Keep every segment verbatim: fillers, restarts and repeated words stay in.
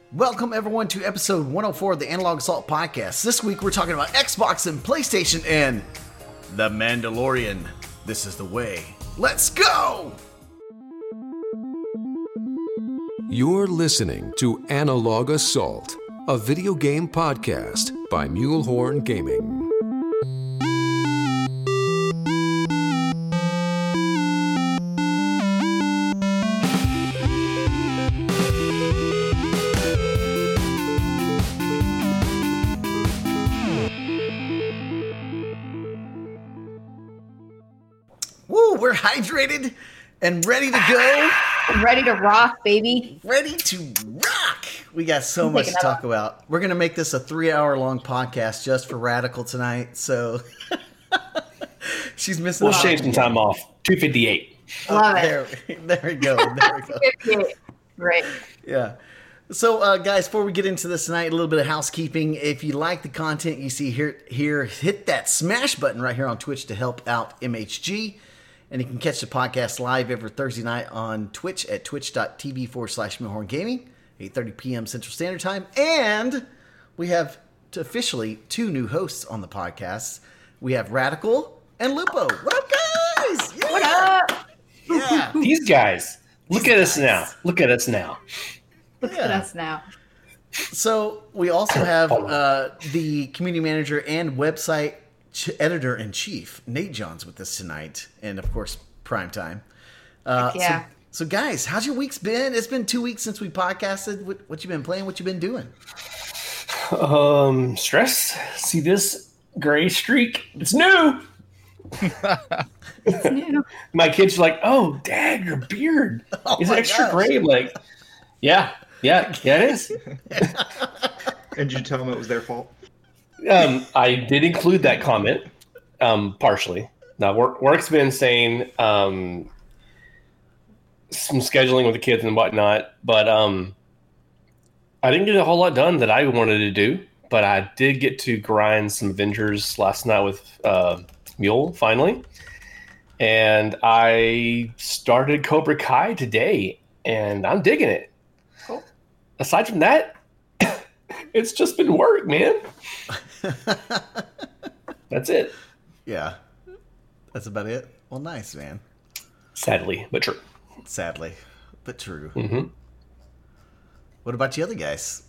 Welcome, everyone, to episode one oh four of the Analog Assault Podcast. This week, we're talking about Xbox and PlayStation and The Mandalorian. This is the way. Let's go! You're listening to Analog Assault, a video game podcast by Mulehorn Gaming. Woo, we're hydrated and ready to go. Ready to rock, baby. Ready to rock. We got so I'm much to taking that talk off. about. We're going to make this a three-hour-long podcast just for Radical tonight, so she's missing We'll out. shave some time off. two fifty-eight. Love it. There, there we go. There we go. Great. Yeah. So, uh, guys, before we get into this tonight, a little bit of housekeeping. If you like the content you see here, here, hit that smash button right here on Twitch to help out M H G. And you can catch the podcast live every Thursday night on Twitch at twitch.tv forward slash Mulehorn Gaming, eight thirty p.m. Central Standard Time. And we have t- officially two new hosts on the podcast. We have Radical and Lupo. What up, guys? Yeah. What up? Yeah. These guys. Look at us now. Look at us now. Look Yeah. at us now. So we also have uh, the community manager and website ch- editor-in-chief, Nate Johns, with us tonight. And, of course, Primetime. Uh, Heck yeah. So, so, guys, how's your week's been? It's been two weeks since we podcasted. What, what you been playing? What you been doing? Um, stress. See this gray streak? It's new. It's new. My kids are like, "Oh, Dad, your beard Oh is my extra gosh. gray." I'm like, yeah, yeah, yeah, it is. And did you tell them it was their fault? Um, I did include that comment, um, partially. Now, work, work's been saying um, some scheduling with the kids and whatnot, but um, I didn't get a whole lot done that I wanted to do. But I did get to grind some Avengers last night with uh, Mule, finally. And I started Cobra Kai today, and I'm digging it. Cool. Aside from that, it's just been work, man. That's it. Yeah. That's about it? Well, nice, man. Sadly, but true. Sadly, but true. Mm-hmm. What about you other guys?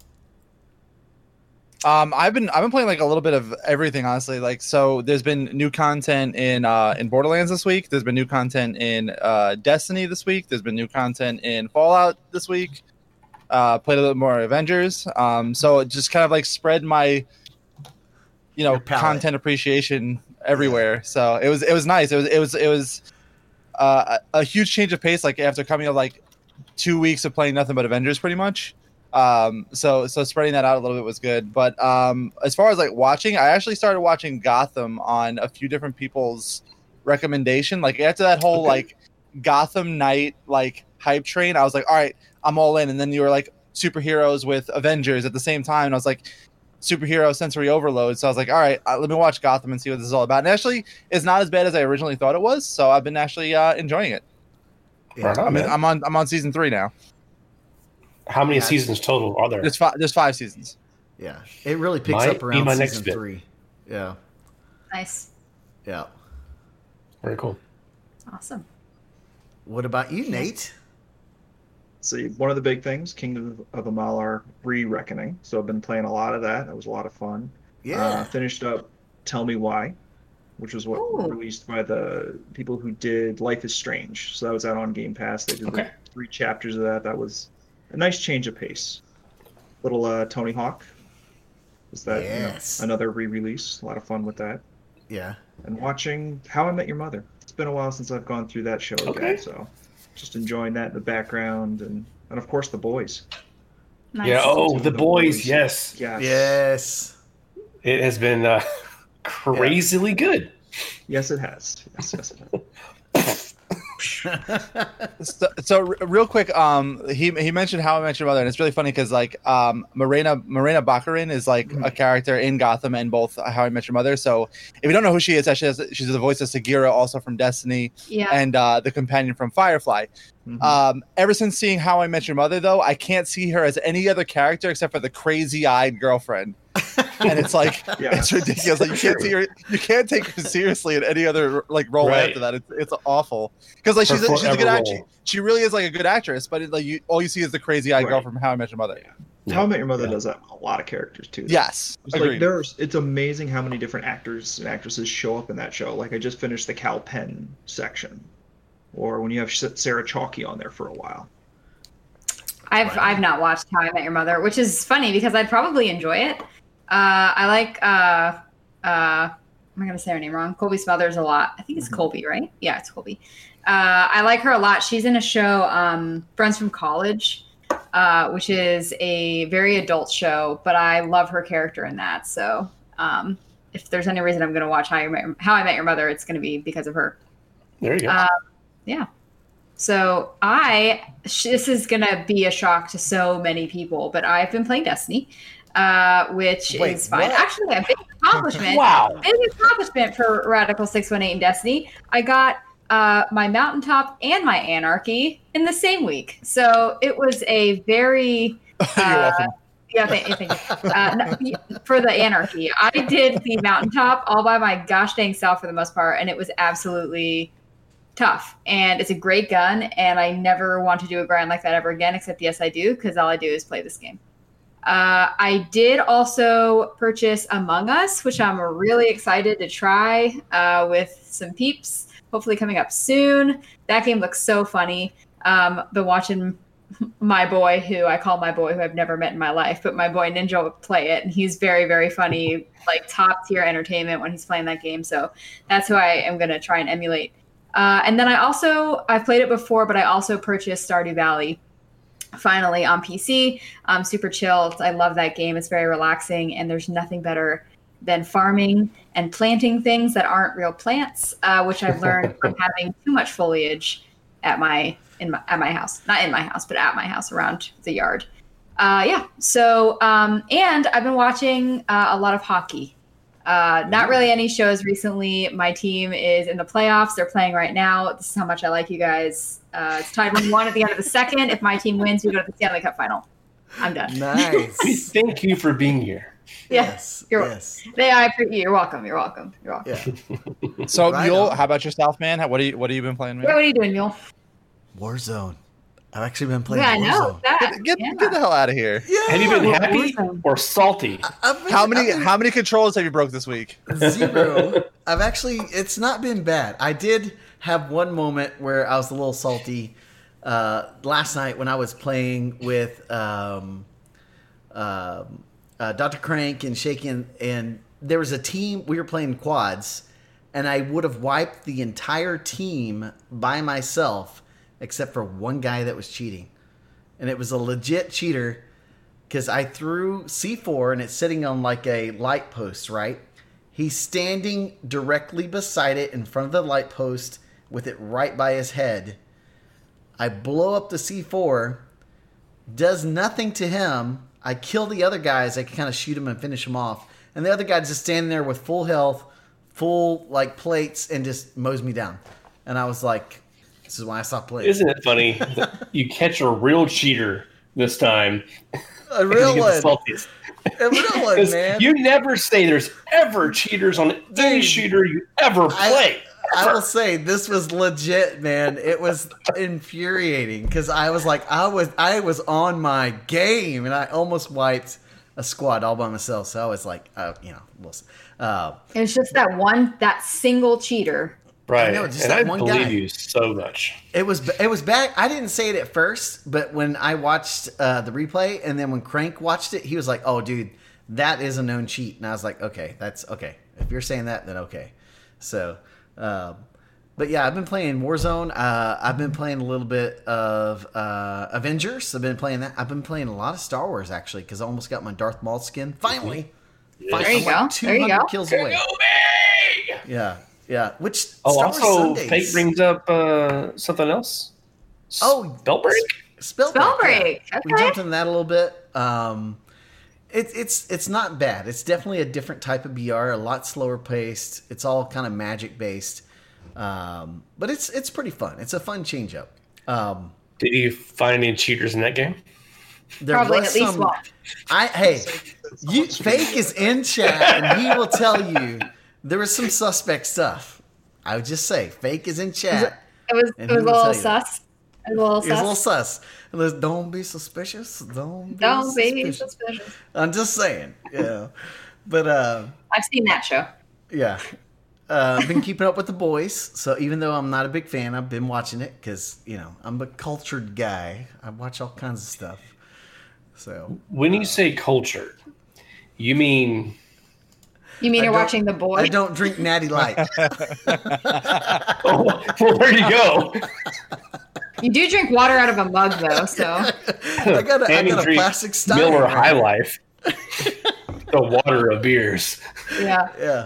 Um, I've been I've been playing like a little bit of everything, honestly. Like, so there's been new content in uh, in Borderlands this week. There's been new content in uh, Destiny this week. There's been new content in Fallout this week. Uh, played a little more Avengers. Um, so it just kind of like spread my, you know, Your palette. content appreciation everywhere. So it was it was nice. It was it was it was uh, a, a huge change of pace. Like after coming of like two weeks of playing nothing but Avengers, pretty much. Um, so so spreading that out a little bit was good. But um, as far as like watching, I actually started watching Gotham on a few different people's recommendation. Like after that whole Okay. like Gotham Night like hype train, I was like, all right, I'm all in. And then you were like superheroes with Avengers at the same time, and I was like, superhero sensory overload. So I was like, all right, uh, let me watch Gotham and see what this is all about. And actually, it's not as bad as I originally thought it was. So I've been actually uh, enjoying it. Right on, I mean, man. I'm on I'm on season three now. How many Yeah. seasons total are there? There's five. There's five seasons. Yeah. It really picks Might up be around my season next bit. three. Yeah. Nice. Yeah. Very cool. Awesome. What about you, Nate? See, one of the big things, Kingdom of Amalur Re-Reckoning. So I've been playing a lot of that. That was a lot of fun. Yeah. Uh, finished up Tell Me Why, which was what Ooh. released by the people who did Life is Strange. So that was out on Game Pass. They did Okay. like three chapters of that. That was a nice change of pace. Little uh, Tony Hawk. Was that you know, Yes. another re-release? A lot of fun with that. Yeah. And watching How I Met Your Mother. It's been a while since I've gone through that show Okay. again, so just enjoying that in the background, and and of course The Boys. Nice. Yeah. Oh, The the boys. Boys. Yes. Yes. Yes. It has been uh, crazily good. Yes, it has. Yes, yes, it has. so, so r- real quick, um, he he mentioned How I Met Your Mother, and it's really funny because like um, Morena Morena Baccarin is like Mhm. a character in Gotham and both How I Met Your Mother. So if you don't know who she is, actually has, she's the voice of Sagira, also from Destiny, Yeah. and uh, the companion from Firefly. Mhm. Um, ever since seeing How I Met Your Mother, though, I can't see her as any other character except for the crazy-eyed girlfriend. And it's like Yeah. it's ridiculous. Like you can't see her, you can't take her seriously in any other like role Right. after that. It's it's awful because like Her she's a, she's a good forever actress. role. She really is like a good actress, but it, like you, all you see is the crazy-eyed girl Right. from How I Met Your Mother. Yeah. How I Met Your Mother Yeah. does that with a lot of characters too. Yes, It's like agreed. there's, it's amazing how many different actors and actresses show up in that show. Like I just finished the Cal Penn section, or when you have Sarah Chalke on there for a while. I've Right. I've not watched How I Met Your Mother, which is funny because I'd probably enjoy it. Uh, I like uh, uh, am I gonna say her name wrong? Colby Smulders a lot. I think it's Mhm. Colby, right? Yeah, it's Colby. Uh, I like her a lot. She's in a show, um, Friends from College, uh, which is a very adult show, but I love her character in that. So um, if there's any reason I'm gonna watch How I Met, How I Met Your Mother, it's gonna be because of her. There you go. Uh, yeah. So I, sh- this is gonna be a shock to so many people, but I've been playing Destiny, uh, which Wait, is fine. what? Actually, a big accomplishment. Wow. Big accomplishment for Radical six one eight in Destiny. I got uh, my Mountaintop and my Anarchy in the same week, so it was a very. You're Uh, welcome. yeah, thank, thank you. Uh, no, for the Anarchy, I did the Mountaintop all by my gosh dang self for the most part, and it was absolutely tough. And it's a great gun, and I never want to do a grind like that ever again, except yes, I do, because all I do is play this game. Uh, I did also purchase Among Us, which I'm really excited to try uh, with some peeps, hopefully coming up soon. That game looks so funny. Um, been watching my boy, who I call my boy, who I've never met in my life, but my boy Ninja play it, and he's very, very funny, like top tier entertainment when he's playing that game. So that's who I am going to try and emulate. Uh, and then I also, I've played it before, but I also purchased Stardew Valley finally on P C. Um, super chill. I love that game. It's very relaxing, and there's nothing better than farming and planting things that aren't real plants, uh, which I've learned from having too much foliage at my in my at my house, not in my house, but at my house around the yard. Uh, yeah. So, um, and I've been watching uh, a lot of hockey. Uh, not really any shows recently. My team is in the playoffs. They're playing right now. This is how much I like you guys. Uh, it's tied one one at the end of the second. If my team wins, we go to the Stanley Cup final. I'm done. Nice. Thank you for being here. Yes. You're- Yes. They, I, appreciate- you're welcome. You're welcome. You're welcome. Yeah. So Right Mule, on. how about yourself, man? How, what do you what have you been playing? Yeah, Man? what are you doing, Mule? Warzone. I've actually been playing Yeah, I know Warzone. that. Get, get, yeah. get the hell out of here! Yeah. Have you been Well, happy Warzone. or salty? I've been- How many I've been- how many controllers have you broke this week? Zero. I've actually, it's not been bad. I did have one moment where I was a little salty uh, last night when I was playing with um, um uh, Doctor Crank and Shaken, and there was a team, we were playing quads, and I would have wiped the entire team by myself except for one guy that was cheating. And it was a legit cheater because I threw C four and it's sitting on like a light post, right? He's standing directly beside it in front of the light post with it right by his head. I blow up the C four, does nothing to him. I kill the other guys. I can kind of shoot him and finish him off. And the other guy's just standing there with full health, full like plates, and just mows me down. And I was like, this is why I stopped playing. Isn't it funny that you catch a real cheater this time? A real You one. get the saltiest. A real one, 'Cause man. You never say there's ever cheaters on any Dude, shooter you ever play. I, I will say this was legit, man. It was infuriating because I was like, I was, I was on my game, and I almost wiped a squad all by myself. So I was like, uh, you know, we'll see. Uh, It was just that one, that single cheater. Right. know, just and that I one believe guy. you so much. it was, it was bad. I didn't say it at first, but when I watched uh, the replay, and then when Crank watched it, he was like, "Oh, dude, that is a known cheat," and I was like, "Okay, that's okay. If you're saying that, then okay." So. Um, But yeah, I've been playing Warzone. Uh, I've been playing a little bit of uh, Avengers. I've been playing that. I've been playing a lot of Star Wars actually because I almost got my Darth Maul skin. Finally, There you go. There you go. Kills Go away. me! Yeah, Yeah, which Oh, Star Wars also, Sundays. Fake brings up uh, something else. Oh, Spellbreak. Spellbreak. Spellbreak, Yeah. We okay. jumped into that a little bit. Um, it, it's it's not bad. It's definitely a different type of B R, a lot slower paced. It's all kind of magic based, um, but it's it's pretty fun. It's a fun change up. Um, Did you find any cheaters in that game? there Probably was at least some- one. I hey, you Fake is in chat and he will tell you there was some suspect stuff. I would just say Fake is in chat. It was And it was he a will little tell you that. sus. It was a little It's a little sus. sus. And there's, don't be suspicious. Don't be Don't be suspicious. suspicious. I'm just saying. Yeah. But uh, I've seen that show. yeah. Uh, I've been keeping up with the boys. So even though I'm not a big fan, I've been watching it because, you know, I'm a cultured guy. I watch all kinds of stuff. So When you say culture, you mean You mean I you're don't- watching The Boy? I don't drink Natty Light. oh, well, where do you go? You do drink water out of a mug, though. So I got a, I And you got a drink plastic stein. Miller right High here. Life. The water of beers. yeah, Yeah.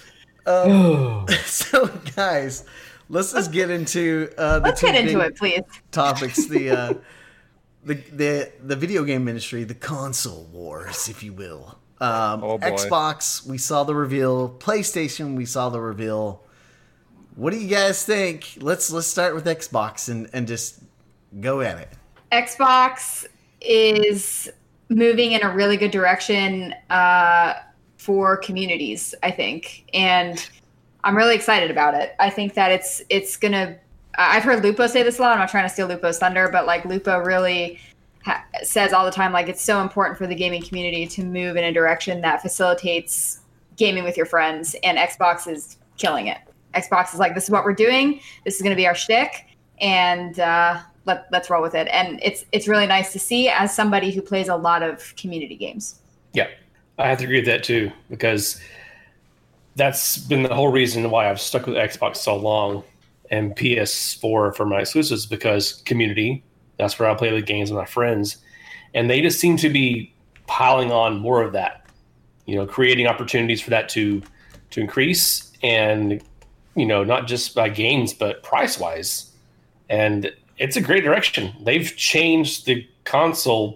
Um, so, guys, let's just get into uh, the let's two get into big it, please. topics: the uh, the the the video game industry, the console wars, if you will. Um, Oh, boy. Xbox, we saw the reveal. PlayStation, we saw the reveal. What do you guys think? Let's let's start with Xbox and and just go at it. Xbox is moving in a really good direction uh, for communities, I think, and I'm really excited about it. I think that it's it's gonna. I've heard Lupo say this a lot. I'm not trying to steal Lupo's thunder, but like Lupo really ha- says all the time, like it's so important for the gaming community to move in a direction that facilitates gaming with your friends, and Xbox is killing it. Xbox is like, this is what we're doing. This is going to be our shtick, and uh, let let's roll with it. And it's it's really nice to see as somebody who plays a lot of community games. Yeah, I have to agree with that too, because that's been the whole reason why I've stuck with Xbox so long and P S four for my exclusives, because community, that's where I play the games with my friends. And they just seem to be piling on more of that, you know, creating opportunities for that to to increase, and, you know, not just by games, but price wise. And it's a great direction. They've changed the console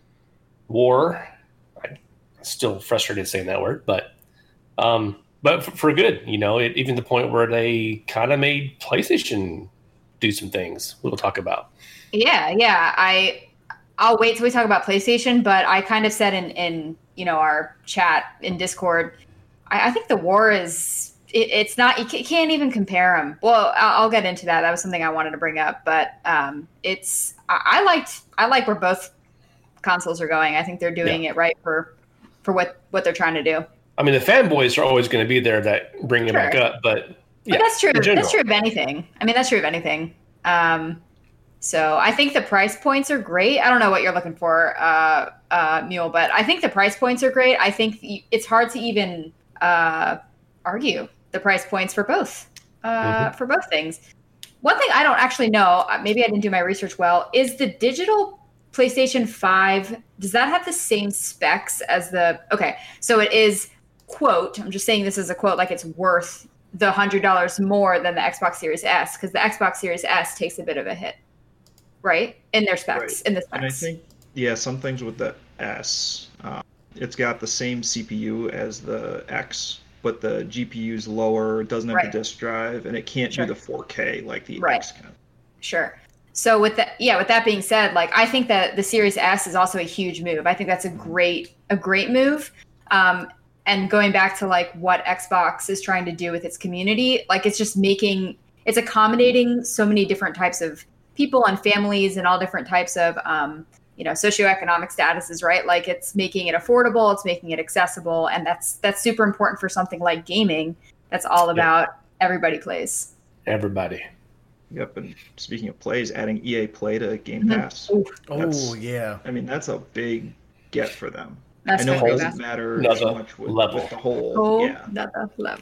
war. I'm still frustrated saying that word, but um, but for, for good, you know, it, even to the point where they kind of made PlayStation do some things we'll talk about. Yeah, yeah. I I'll wait till we talk about PlayStation, but I kind of said in in you know our chat in Discord, I, I think the war is it, it's not you ca- can't even compare them. Well, I'll, I'll get into that. That was something I wanted to bring up, but um, it's I, I liked I like where both consoles are going. I think they're doing Yeah. it right for for what what they're trying to do. I mean, the fanboys are always going to be there that bring it Sure. back up, but yeah, But that's true. in general. That's true of anything. I mean, that's true of anything. Um, so I think the price points are great. I don't know what you're looking for, uh, uh, Mule, but I think the price points are great. I think y- it's hard to even uh, argue the price points for both uh, Mhm. for both things. One thing I don't actually know, uh, maybe I didn't do my research well, is the digital PlayStation five, does that have the same specs as the, okay, so it is, quote, I'm just saying this as a quote, like it's worth the one hundred dollars more than the Xbox Series S, because the Xbox Series S takes a bit of a hit, right? In their specs, Right. in the specs. And I think, yeah, some things with the S, uh, it's got the same C P U as the X, but the G P U's lower, it doesn't have Right. the disk drive, and it can't Sure. do the four K like the Right. X can. Sure. So with that, yeah, with that being said, like I think that the Series S is also a huge move. I think that's a great, a great move. Um, and going back to like what Xbox is trying to do with its community, like it's just making, it's accommodating so many different types of people and families and all different types of, um, you know, socioeconomic statuses, right? Like it's making it affordable, it's making it accessible, and that's that's super important for something like gaming. That's all about everybody plays. Everybody. Yep, and speaking of plays, adding E A Play to Game Mhm. Pass. Ooh, Oh That's- yeah. I mean, that's a big get for them. that's I know it really doesn't fast. matter Another as much with, level. with the whole, Oh, yeah. another level.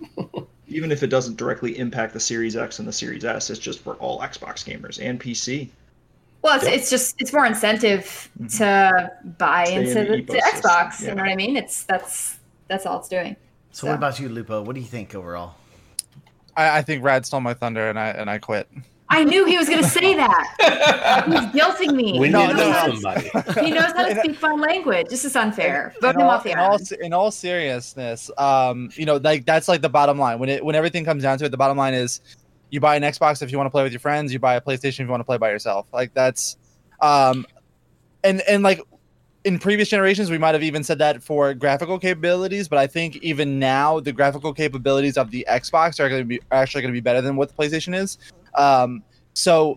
Even if it doesn't directly impact the Series X and the Series S, it's just for all Xbox gamers and P C. Well, it's, Yep. it's just it's more incentive Mhm. to buy Stay in into the the, to ecosystem, Xbox. yeah. You know what I mean? It's that's that's all it's doing. So what about you, Lupo? What do you think overall? I, I think Rad stole my thunder, and I and I quit. I knew he was going to say that. He's guilting me. We he, No, need knows to know how somebody. to, he knows how to speak fun language. This is unfair. Vote in him all, off the in all, island. in all seriousness, um, you know, like that's like the bottom line. When it when everything comes down to it, the bottom line is you buy an Xbox if you want to play with your friends, you buy a PlayStation if you want to play by yourself. Like that's, um, and and like in previous generations, we might have even said that for graphical capabilities, but I think even now the graphical capabilities of the Xbox are going to be are actually going to be better than what the PlayStation is. Um, so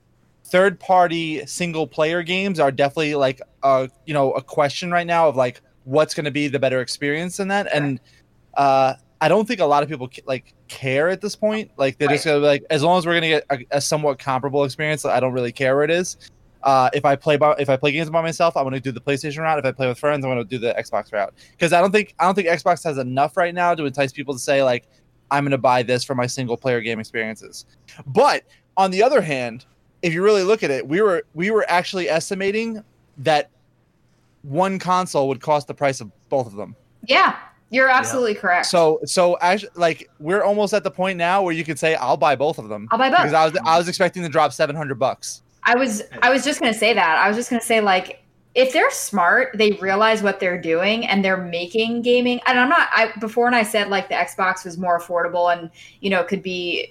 third-party single-player games are definitely like a you know a question right now of like what's going to be the better experience in that, and uh, I don't think a lot of people like care at this point. Like they're just Right. gonna be like, as long as we're gonna get a, a somewhat comparable experience, I don't really care where it is. Uh, if I play by if I play games by myself, I'm going to do the PlayStation route. If I play with friends, I'm going to do the Xbox route because I don't think I don't think Xbox has enough right now to entice people to say like I'm going to buy this for my single player game experiences. But on the other hand, if you really look at it, we were we were actually estimating that one console would cost the price of both of them. Yeah, you're absolutely correct. So so actually, like we're almost at the point now where you could say I'll buy both of them. I'll buy both. because I was I was expecting to drop seven hundred bucks. I was I was just gonna say that. I was just gonna say like if they're smart, they realize what they're doing and they're making gaming. And I'm not I before when I said like the Xbox was more affordable and you know could be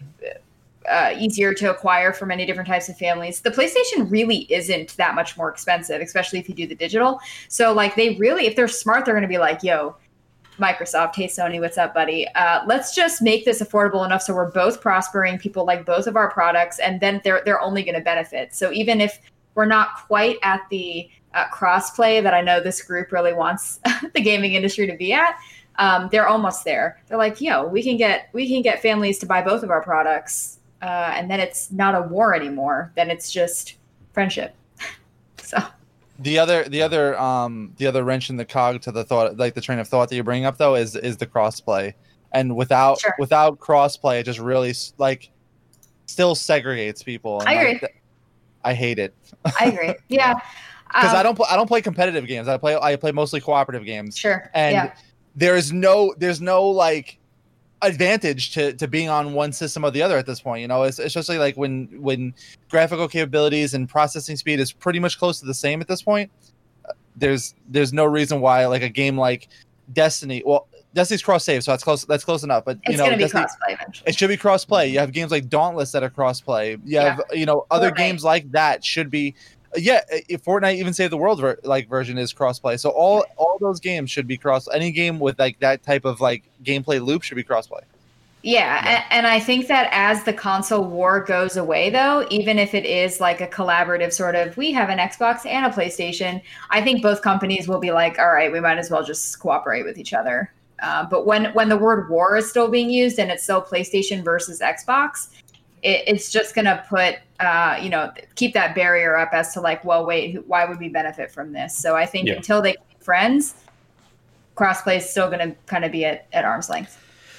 uh, easier to acquire for many different types of families. The PlayStation really isn't that much more expensive, especially if you do the digital. So like they really, if they're smart, they're gonna be like, yo, Microsoft, hey Sony, what's up, buddy? Uh, let's just make this affordable enough so we're both prospering. People like both of our products, and then they're they're only going to benefit. So even if we're not quite at the uh, crossplay that I know this group really wants the gaming industry to be at, um, they're almost there. They're like, yo, we can get we can get families to buy both of our products, uh, and then it's not a war anymore. Then it's just friendship. So. The other, the other, um, the other wrench in the cog to the thought, like the train of thought that you bring up, though, is is the crossplay, and without Sure. without crossplay, it just really like still segregates people. And, I agree. like, th- I hate it I agree. Yeah. because Um, I don't pl- I don't play competitive games. I play I play mostly cooperative games, Sure. and yeah. there's no there's no like advantage to, to being on one system or the other at this point. You know, it's especially like when when graphical capabilities and processing speed is pretty much close to the same at this point. uh, There's there's no reason why like a game like Destiny, well, Destiny's cross save, so that's close that's close enough. But you It's know, going to be Destiny, crossplay eventually. it should be cross play. You have games like Dauntless that are cross play. You have you know other Fortnite. games like that should be. Yeah, if Fortnite even Save the World ver- like version is crossplay. So all all those games should be cross. Any game with like that type of like gameplay loop should be crossplay. Yeah, Yeah. a- and I think that as the console war goes away, though, even if it is like a collaborative sort of, we have an Xbox and a PlayStation, I think both companies will be like, all right, we might as well just cooperate with each other. Uh, but when when the word war is still being used and it's still PlayStation versus Xbox, it, it's just going to put, uh, you know, keep that barrier up as to like, well, wait, who, why would we benefit from this? So I think Yeah. until they can be friends, crossplay is still going to kind of be at, at arm's length.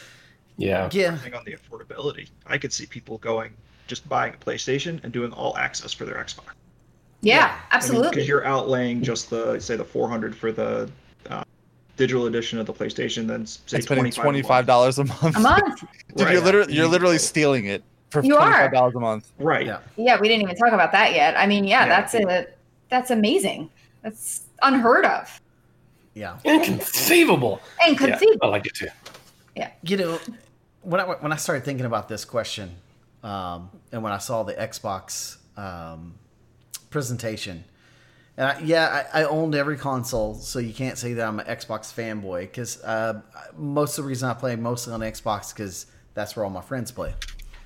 Yeah. Yeah. Depending on the affordability, I could see people going just buying a PlayStation and doing all access for their Xbox. Yeah, Yeah. absolutely. Because you're outlaying just the say the four hundred for the uh, digital edition of the PlayStation, then say It's spending twenty twenty five five dollars a month. a month. Dude, Right. you're literally you're You- literally stealing it for You twenty are. five dollars a month. Right. Yeah. Yeah, we didn't even talk about that yet. I mean, yeah, Yeah. that's a that's amazing. That's unheard of Yeah. Inconceivable. and Yeah, conceivable. I like it too. You know, when I when I started thinking about this question, um, and when I saw the Xbox um, presentation, and I, yeah, I, I owned every console, so you can't say that I'm an Xbox fanboy because uh, most of the reason I play mostly on Xbox because that's where all my friends play.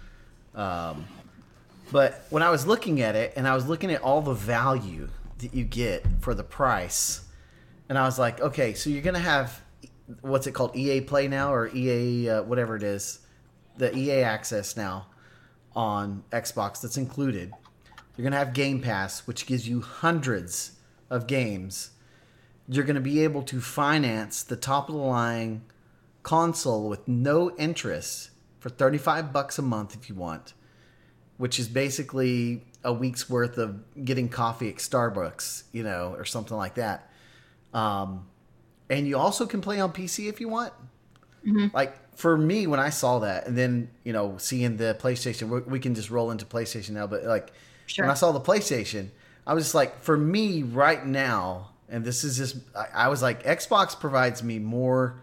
Um, but when I was looking at it, and I was looking at all the value that you get for the price, and I was like, okay, so you're gonna have what's it called, E A Play now, or E A uh, whatever it is, the E A Access now on Xbox that's included. You're gonna have Game Pass, which gives you hundreds of games. You're gonna be able to finance the top of the line console with no interest for thirty-five bucks a month if you want, which is basically a week's worth of getting coffee at Starbucks, you know, or something like that. Um, and you also can play on P C if you want. Mhm. Like for me, when I saw that, and then you know, seeing the PlayStation, we, we can just roll into PlayStation now. But like Sure. when I saw the PlayStation, I was just like, for me right now, and this is just, I, I was like, Xbox provides me more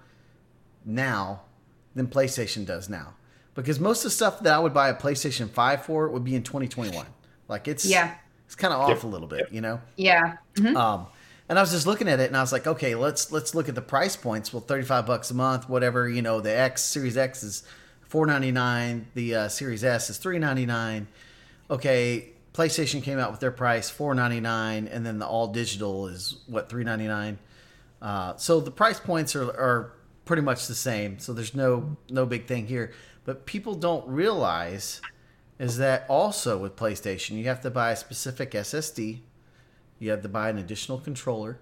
now than PlayStation does now, because most of the stuff that I would buy a PlayStation five for would be in twenty twenty-one. Like it's Yeah. it's kind of off Yep. a little bit, you know. Yeah. Mhm. Um, and I was just looking at it, and I was like, okay, let's let's look at the price points. Well, thirty-five bucks a month, whatever. You know, the X Series X is four ninety-nine. The uh, Series S is three ninety-nine. Okay, PlayStation came out with their price four ninety-nine, and then the all digital is what three ninety-nine. Uh, so the price points are are pretty much the same. So there's no no big thing here. But people don't realize is that also with PlayStation, you have to buy a specific S S D. You have to buy an additional controller,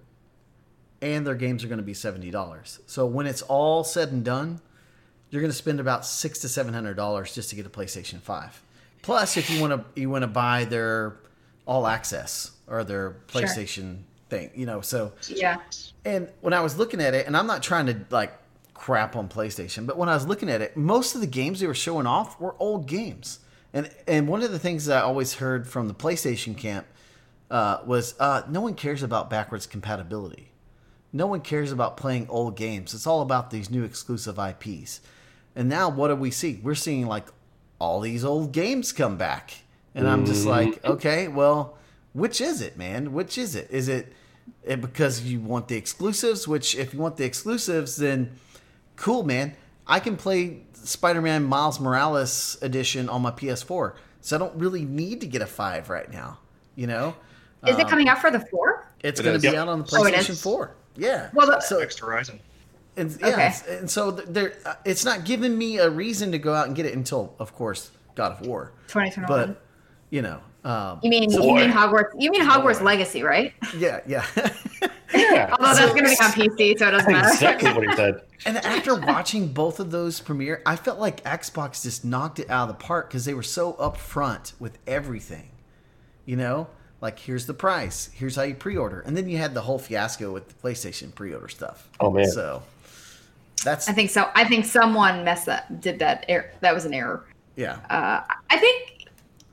and their games are going to be seventy dollars. So when it's all said and done, you're going to spend about six to seven hundred dollars just to get a PlayStation Five. Plus, if you want to you want to buy their all access or their PlayStation thing, you know. So Yeah. and when I was looking at it, and I'm not trying to like crap on PlayStation, but when I was looking at it, most of the games they were showing off were old games. And and one of the things that I always heard from the PlayStation camp uh, was uh, no one cares about backwards compatibility. No one cares about playing old games. It's all about these new exclusive I Ps. And now what do we see? We're seeing like all these old games come back. And I'm just like, okay, well, which is it, man? Which is it? Is it, it because you want the exclusives? Which if you want the exclusives, then cool, man. I can play Spider-Man Miles Morales edition on my P S four. So I don't really need to get a five right now, you know? Is it Um, coming out for the four? It's It going is. to be Yep. out on the Oh, it PlayStation is? four. Yeah. Well, the- so Next Horizon. and, yeah, Okay. it's- and so there, uh, it's not giving me a reason to go out and get it until, of course, God of War. twenty twenty-one. But you know, um, You mean so- you mean Hogwarts? You mean Hogwarts Boy. Legacy, right? yeah, yeah. Yeah, Although that's going to be on P C, so it doesn't matter. exactly what he said. And after watching both of those premiere, I felt like Xbox just knocked it out of the park because they were so upfront with everything. You know, like here's the price, here's how you pre-order, and then you had the whole fiasco with the PlayStation pre-order stuff. Oh, man. So that's I think so. I think someone messed that. Did that? Er- that was an error. yeah, Uh, I think,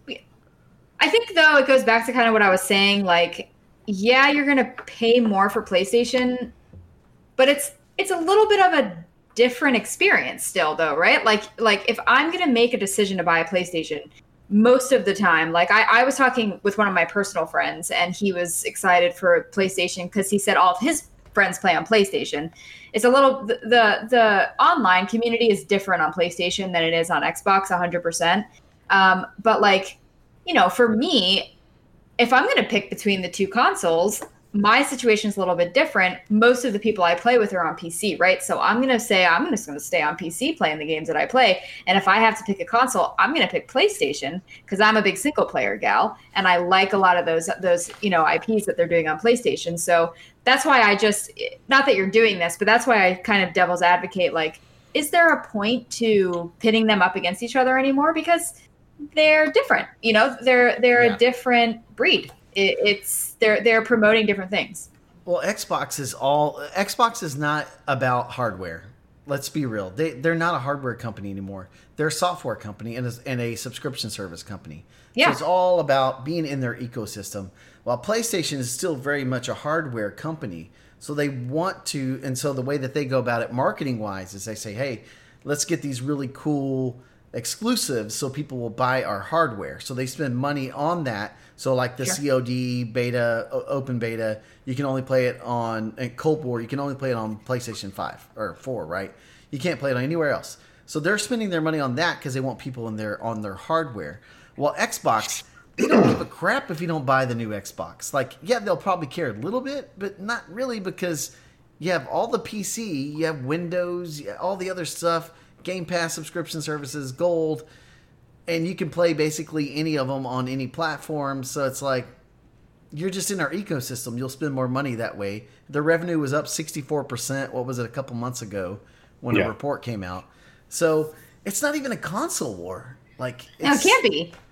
I think though it goes back to kind of what I was saying. Like, yeah, you're gonna pay more for PlayStation, but it's it's a little bit of a different experience still, though, right? Like, like if I'm gonna make a decision to buy a PlayStation, most of the time, like I, I was talking with one of my personal friends, and he was excited for PlayStation because he said all of his friends play on PlayStation. It's a little the, the the online community is different on PlayStation than it is on Xbox, one hundred percent. Um, but like, you know, for me, if I'm going to pick between the two consoles, my situation is a little bit different. Most of the people I play with are on P C, right? So I'm going to say I'm just going to stay on P C playing the games that I play. And if I have to pick a console, I'm going to pick PlayStation because I'm a big single player gal, and I like a lot of those those you know I Ps that they're doing on PlayStation. So that's why I just, not that you're doing this, but that's why I kind of devil's advocate. Like, is there a point to pitting them up against each other anymore? Because they're different, you know, they're they're Yeah. a different breed. It, it's they're they're promoting different things. Well, Xbox is all Xbox is not about hardware. Let's be real. They they're not a hardware company anymore. They're a software company and a, and a subscription service company. Yeah. So it's all about being in their ecosystem. While PlayStation is still very much a hardware company. So they want to, and so the way that they go about it marketing wise is they say, hey, let's get these really cool exclusives so people will buy our hardware. So they spend money on that. So like the Sure. C O D beta, o- open beta, you can only play it on and Cold War. You can only play it on PlayStation five or four, right? You can't play it on anywhere else. So they're spending their money on that because they want people in their on their hardware. While Xbox, they don't give a crap if you don't buy the new Xbox. Like, yeah, they'll probably care a little bit, but not really because you have all the P C, you have Windows, you- all the other stuff, Game Pass subscription services, Gold, and you can play basically any of them on any platform. So it's like, you're just in our ecosystem. You'll spend more money that way. The revenue was up sixty-four percent. What was it, a couple months ago when Yeah. a report came out? So it's not even a console war. Like, No, it it's, can't be.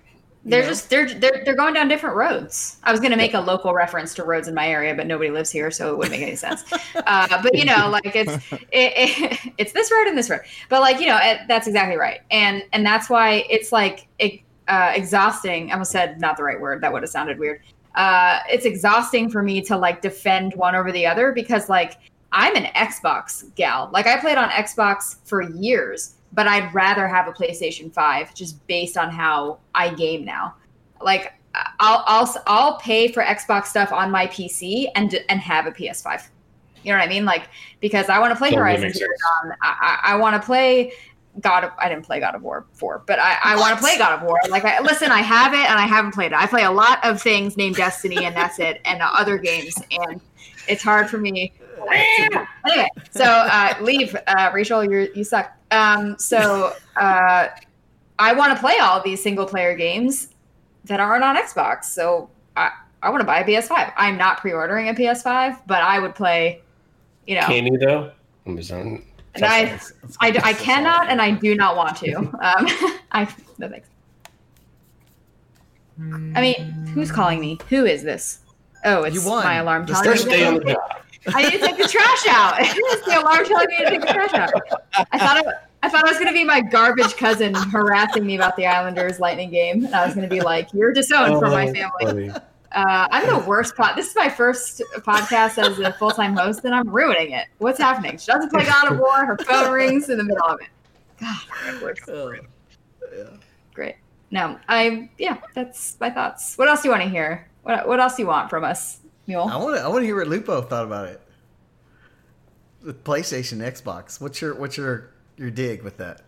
They're know? just they're they're they're going down different roads. I was going to make a local reference to roads in my area, but nobody lives here, so it wouldn't make any sense. Uh, but you know, like it's it, it, it's this road and this road. But like you know, it, that's exactly right, and and that's why it's like it, uh, exhausting. I almost said not the right word. That would have sounded weird. Uh, it's exhausting for me to like defend one over the other because like I'm an Xbox gal. Like I played on Xbox for years. But I'd rather have a PlayStation five just based on how I game now. Like I'll I'll I'll pay for Xbox stuff on my P C and and have a P S five. You know what I mean? Like because I want to play Totally Horizon makes Zero sense. Dawn. I, I, I want to play God of I didn't play God of War four, but I, I want to play God of War. Like I, listen, I have it and I haven't played it. I play a lot of things named Destiny and that's it, and uh, other games, and it's hard for me. Anyway, so uh, leave, uh, Rachel. You you suck. Um, so uh, I want to play all these single player games that aren't on Xbox. So I, I want to buy a P S five. I'm not pre-ordering a P S five, but I would play. You know, Can you though? Amazon. and I, That's- that's I, good. I That's cannot, all. and I do not want to. Um, I no thanks. I mean, who's calling me? Who is this? Oh, it's You won. my alarm The telling me. First day on the job. I need to take the trash out. It's the alarm telling me to take the trash out. I thought it, I thought it was going to be my garbage cousin harassing me about the Islanders Lightning game, and I was going to be like, "You're disowned from my Oh, family." funny. Uh, I'm the worst. Pod- this is my first podcast as a full time host, and I'm ruining it. What's happening? She doesn't play God of War. Her phone rings in the middle of it. God, I'm the worst. Uh, yeah. Great. No, I yeah, that's my thoughts. What else do you want to hear? What What else do you want from us, Mule? I want to. I want to hear what Lupo thought about it. The PlayStation, Xbox. What's your What's your your dig with that?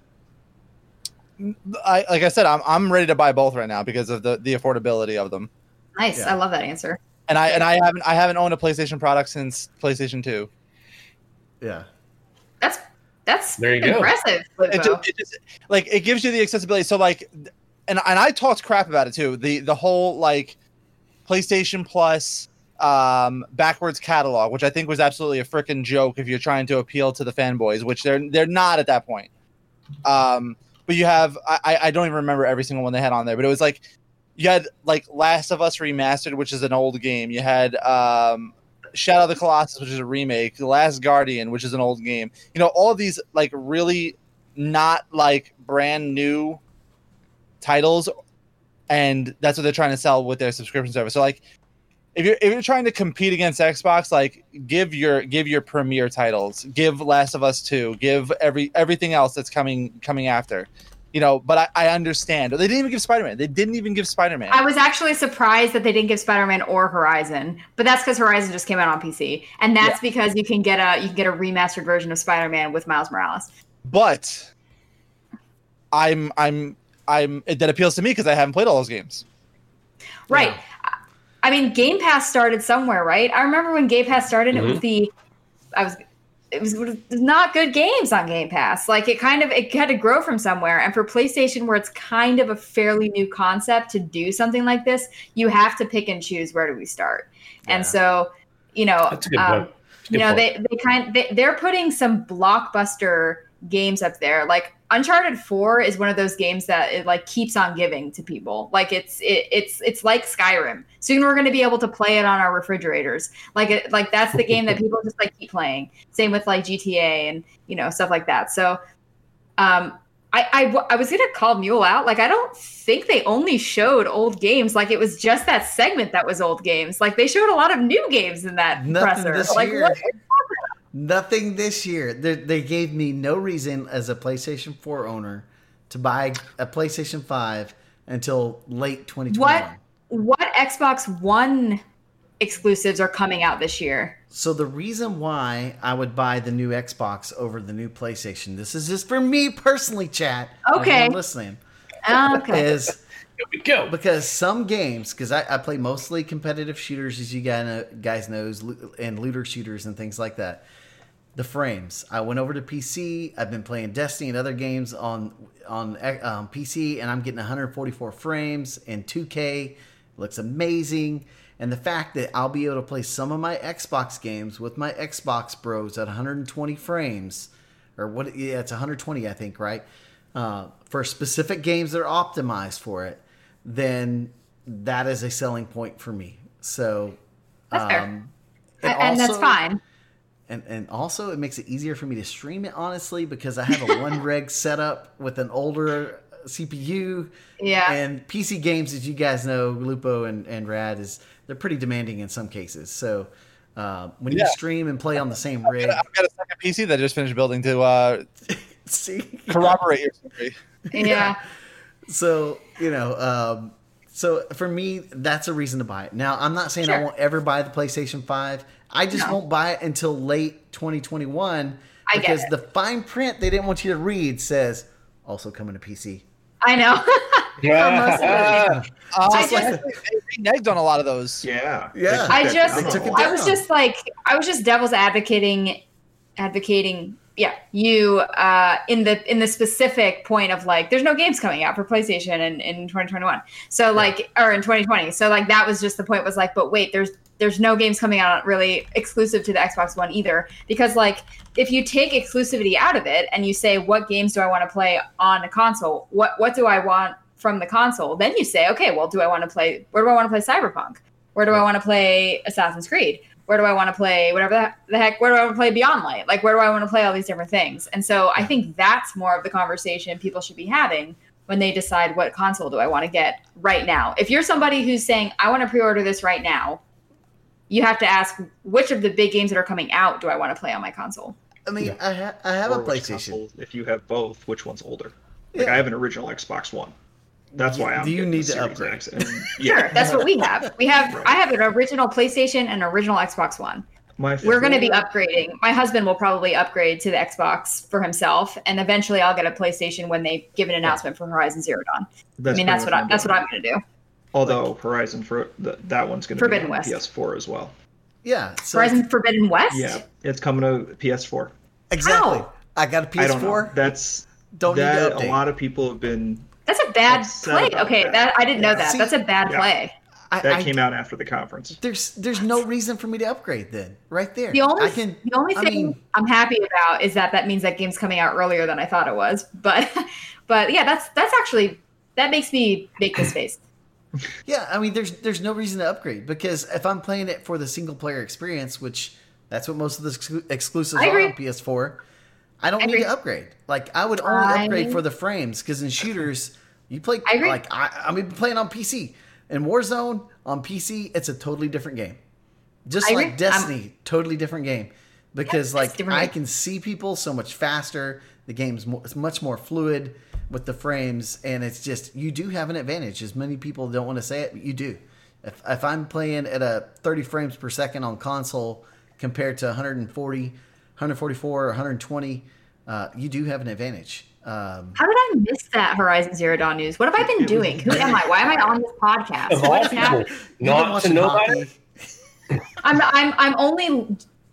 I like I said, I'm I'm ready to buy both right now because of the, the affordability of them. Nice. Yeah. I love that answer. And I and I haven't I haven't owned a PlayStation product since PlayStation two. Yeah. That's that's There you go. impressive. It Lupo. just, it just like it gives you the accessibility. So like, and and I talked crap about it too. The the whole like PlayStation Plus um backwards catalog, which I think was absolutely a freaking joke if you're trying to appeal to the fanboys, which they're they're not at that point. Um, but you have I I don't even remember every single one they had on there, but it was like you had like Last of Us Remastered, which is an old game. You had um Shadow of the Colossus, which is a remake. The Last Guardian, which is an old game. You know, all of these like really not like brand new titles, and that's what they're trying to sell with their subscription service. So like if you're if you're trying to compete against Xbox, like give your give your premier titles, give Last of Us two, give every everything else that's coming coming after. You know, but I, I understand. They didn't even give Spider-Man. They didn't even give Spider-Man. I was actually surprised that they didn't give Spider-Man or Horizon, but that's because Horizon just came out on P C, and that's Yeah. because you can get a you can get a remastered version of Spider-Man with Miles Morales. But I'm I'm I'm that appeals to me because I haven't played all those games. Right. Yeah. I mean, Game Pass started somewhere, right? I remember when Game Pass started, it was Mhm. the I was it was, it was not good games on Game Pass. Like it kind of it had to grow from somewhere. And for PlayStation, where it's kind of a fairly new concept to do something like this, you have to pick and choose where do we start. Yeah. And so, you know, That's a good um, point. That's a you good know, point. they they kind they, they're putting some blockbuster games up there. Like Uncharted four is one of those games that it like keeps on giving to people. Like it's it, it's it's like Skyrim. Soon we're going to be able to play it on our refrigerators. Like it like that's the game that people just like keep playing. Same with like G T A and you know stuff like that. So um I, I, I was going to call Mule out. Like, I don't think they only showed old games. Like, it was just that segment that was old games. Like, they showed a lot of new games in that Nothing presser. this Like, year. what? Nothing this year. They, they gave me no reason as a PlayStation four owner to buy a PlayStation five until late twenty twenty-one. What, what Xbox One exclusives are coming out this year? So the reason why I would buy the new Xbox over the new PlayStation, this is just for me personally, chat. Okay. Everyone listening, Oh, okay. is Here we go. because some games, because I, I play mostly competitive shooters, as you guys know, guys knows, loo- and looter shooters and things like that. The frames. I went over to P C. I've been playing Destiny and other games on on um, P C, and I'm getting one forty-four frames in two K. Looks amazing. And the fact that I'll be able to play some of my Xbox games with my Xbox Bros at one twenty frames, or what? Yeah, it's one twenty, I think, right? Uh, for specific games that are optimized for it. then that is a selling point for me. So, That's fair. um, and, and that's also- fine. And and also it makes it easier for me to stream it, honestly, because I have a one reg setup with an older C P U. Yeah. And P C games, as you guys know, Lupo and, and Rad, is they're pretty demanding in some cases. So uh, when Yeah. you stream and play on the same rig, I've got a second P C that I just finished building to uh, see, corroborate your story. Yeah. so you know, um, so for me, that's a reason to buy it. Now, I'm not saying I Sure. won't ever buy the PlayStation five. I just No. won't buy it until late twenty twenty-one I get because it. the fine print they didn't want you to read says also coming to P C. I know. For most of it. Uh, I just, just- they reneged on a lot of those. Yeah. Yeah. They I took that just, down a took it lot. I was just like, I was just devil's advocating, advocating, yeah, you uh, in the in the specific point of like, there's no games coming out for PlayStation in, in twenty twenty-one, so like, or in twenty twenty, so like that was just the point. Was like, but wait, there's there's no games coming out really exclusive to the Xbox One either, because like, if you take exclusivity out of it and you say, what games do I want to play on the console? What what do I want from the console? Then you say, okay, well, do I want to play? Where do I want to play Cyberpunk? Where do I want to play Assassin's Creed? Where do I want to play whatever the heck? Where do I want to play Beyond Light? Like, where do I want to play all these different things? And so I think that's more of the conversation people should be having when they decide what console do I want to get right now. If you're somebody who's saying, I want to pre-order this right now, you have to ask, which of the big games that are coming out do I want to play on my console? I mean, I, ha- I have Or a which PlayStation. console, if you have both, which one's older? Like Yeah. I have an original Xbox One. That's why I'm. Do you getting need the to Series upgrade? X, and- Sure, yeah. that's what we have. We have. Right. I have an original PlayStation and an original Xbox One. My We're going to be four- upgrading. My husband will probably upgrade to the Xbox for himself, and eventually I'll get a PlayStation when they give an announcement for Horizon Zero Dawn. That's I mean, pretty that's much what I, that's doing. what I'm going to do. Although Horizon for the, that one's going to be Forbidden on West. P S four as well. Yeah. So Horizon Forbidden West. Yeah, it's coming to P S four. exactly. How? I got a P I S don't know. four. That's Don't need that. to update. A lot of people have been. That's a bad Upset play. about Okay, that. that I didn't know that. See- That's a bad Yeah. play. I, That I- came out after the conference. There's there's no reason for me to upgrade then. Right there. The only I can. the only I thing mean- I'm happy about is that that means that game's coming out earlier than I thought it was. But but yeah, that's that's actually that makes me make this face. Yeah, I mean, there's there's no reason to upgrade because if I'm playing it for the single player experience, which that's what most of the exclu- exclusives I are agree. on P S four, I don't I need agree. to upgrade. Like I would only I- upgrade for the frames because in shooters you play I agree. like I I mean playing on P C. In Warzone on P C, it's a totally different game. Just I like agree. Destiny, totally different game because it's like different I game. can see people so much faster. The game's mo- it's much more fluid with the frames, and it's just you do have an advantage. As many people don't want to say it, but you do. If if I'm playing at a thirty frames per second on console compared to one forty, one forty-four, or one hundred twenty, uh, you do have an advantage. Um, How did I miss that Horizon Zero Dawn news? What have I been doing? Who am I? Why am I on this podcast? Of all What is people, happening? you've been not to watching know hockey. about it. I'm I'm I'm only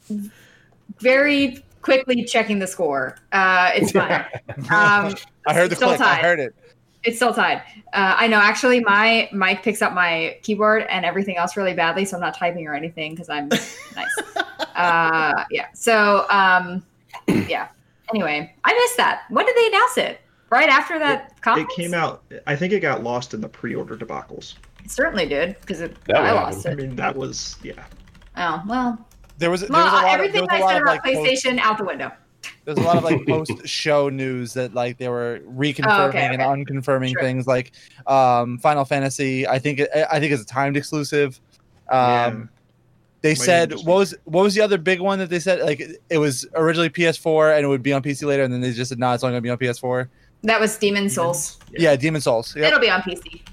very quickly checking the score. Uh, it's fine. Um, I heard the still click. I tied. heard it. It's still tied. Uh, I know. Actually, my mic picks up my keyboard and everything else really badly, so I'm not typing or anything because I'm nice. Uh, yeah. So, um, yeah. Anyway, I missed that. When did they announce it? Right after that It conference? came out. I think it got lost in the pre-order debacles. It certainly did because That I would lost I it. mean, that was yeah. Oh well. There was there Well, was a lot of, there everything was a I lot said of about like post, PlayStation out the window. there's a lot of like post show news that like they were reconfirming Oh, okay, and okay. unconfirming Sure. things like um, Final Fantasy. I think it, I think it's a timed exclusive. Um, Yeah. They Might said even just what be- was what was the other big one that they said like it was originally P S four and it would be on P C later and then they just said no, it's only gonna be on P S four. That was Demon Souls. Yeah, Demon Souls. Yep. It'll be on P C.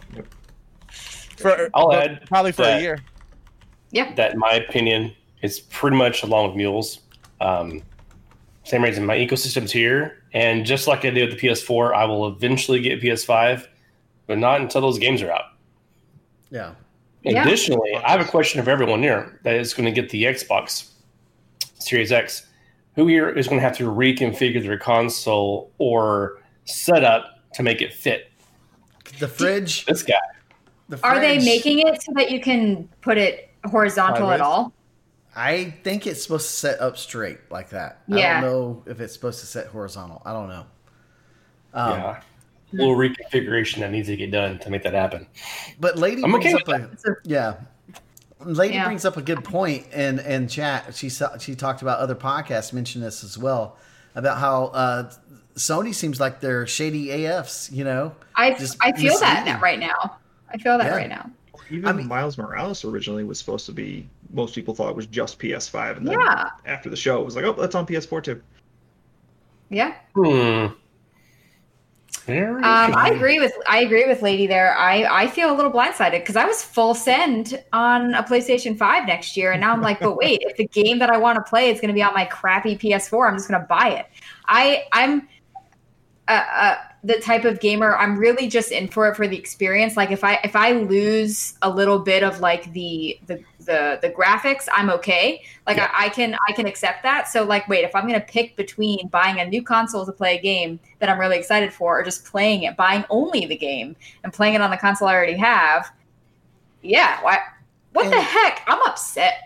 For, I'll for- add probably for a that- year. Yeah. That, in my opinion, is pretty much along with mules. Um, same reason my ecosystem's here, and just like I did with the P S four, I will eventually get P S five, but not until those games are out. yeah. Yeah. Additionally, I have a question for everyone here that is going to get the Xbox Series X. Who here is going to have to reconfigure their console or setup to make it fit? The fridge. This guy. The Are they fridge, making it so that you can put it horizontal Sideways? at all? I think it's supposed to set up straight like that. I Yeah. don't know if it's supposed to set horizontal. I don't know. Um, yeah. little reconfiguration that needs to get done to make that happen. But Lady I'm brings okay up a yeah. Lady Yeah. brings up a good point in in chat. She saw, she talked about other podcasts mentioned this as well about how uh, Sony seems like they're shady A Fs. You know, I Just I feel that misleading. now, right now. I feel that Yeah. right now. Even I mean- Miles Morales originally was supposed to be. Most people thought it was just P S five, and then Yeah. after the show, it was like, oh, that's on P S four too. Yeah. Hmm. Very Um, I interesting. agree with I agree with Lady there. I, I feel a little blindsided because I was full send on a PlayStation five next year, and now I'm like, but wait, if the game that I want to play is going to be on my crappy P S four, I'm just going to buy it. I I'm uh, uh, the type of gamer I'm really just in for it for the experience. Like if I if I lose a little bit of like the the the, the graphics, I'm okay. Like Yeah. I, I can I can accept that. So like, wait, if I'm gonna pick between buying a new console to play a game that I'm really excited for, or just playing it, buying only the game and playing it on the console I already have, yeah, why? What the And- heck? I'm upset.